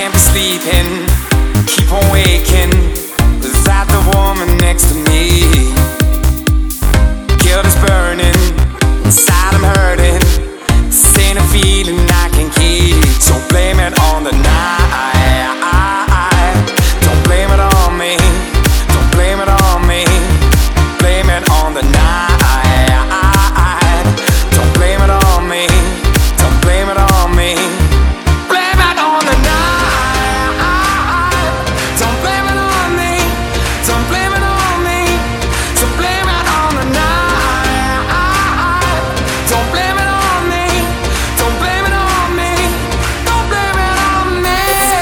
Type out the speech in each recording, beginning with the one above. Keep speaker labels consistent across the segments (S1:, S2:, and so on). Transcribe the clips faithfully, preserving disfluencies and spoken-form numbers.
S1: Can't be sleeping, keep on waking without the woman next to me. Guilt is burning, inside I'm hurting. This ain't a feeling I can keep, so blame it on the night. Don't blame it on me, don't blame it on me. Blame it on the night. Don't blame it on me, don't blame it on me. Blame it on the night. Don't blame it on me, don't blame it on me. So blame it on the night. Don't blame it on me, don't blame it on me. Don't blame it on me.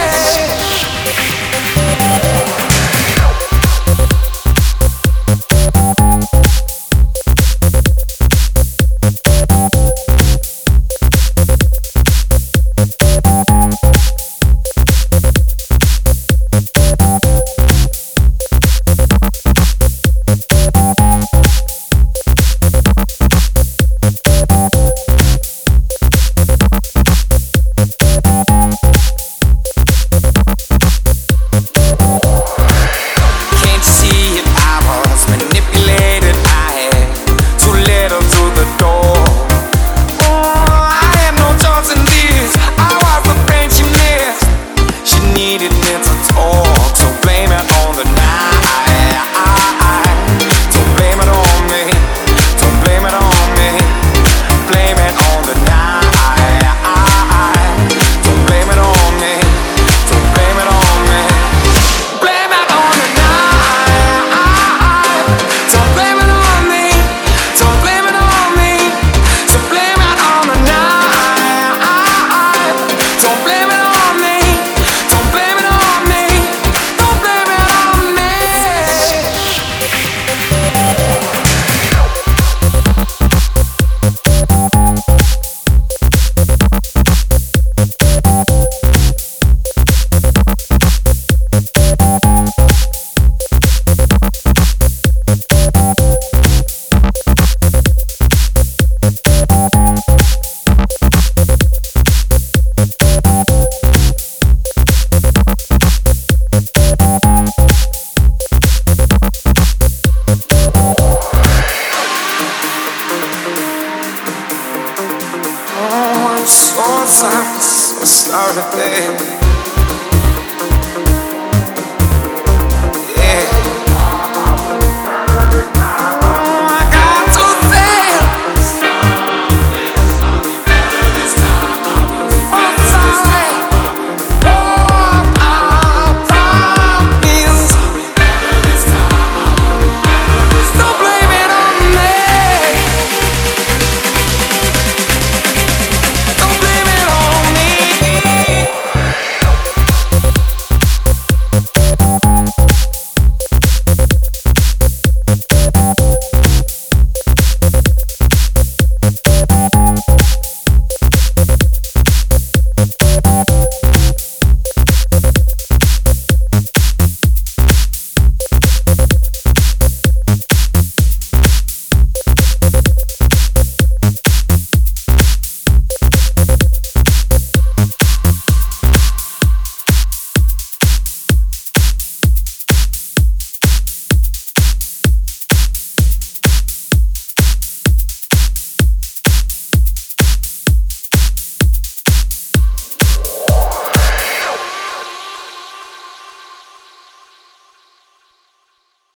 S1: Can't you see if I was manipulated? I had too little to the door. Oh, I had no choice in this. I was the pain she missed. She needed me to talk, so blame it on the night. Don't blame it on me, don't blame it on me. Blame it on the night. Don't blame it on me, don't blame it on me. Blame it on the night. Don't blame it on me, don't blame it on me. So blame it on the night. Don't blame it on me, don't blame it on me. Don't blame it on me. Oh, I'm so sorry, so sorry, baby.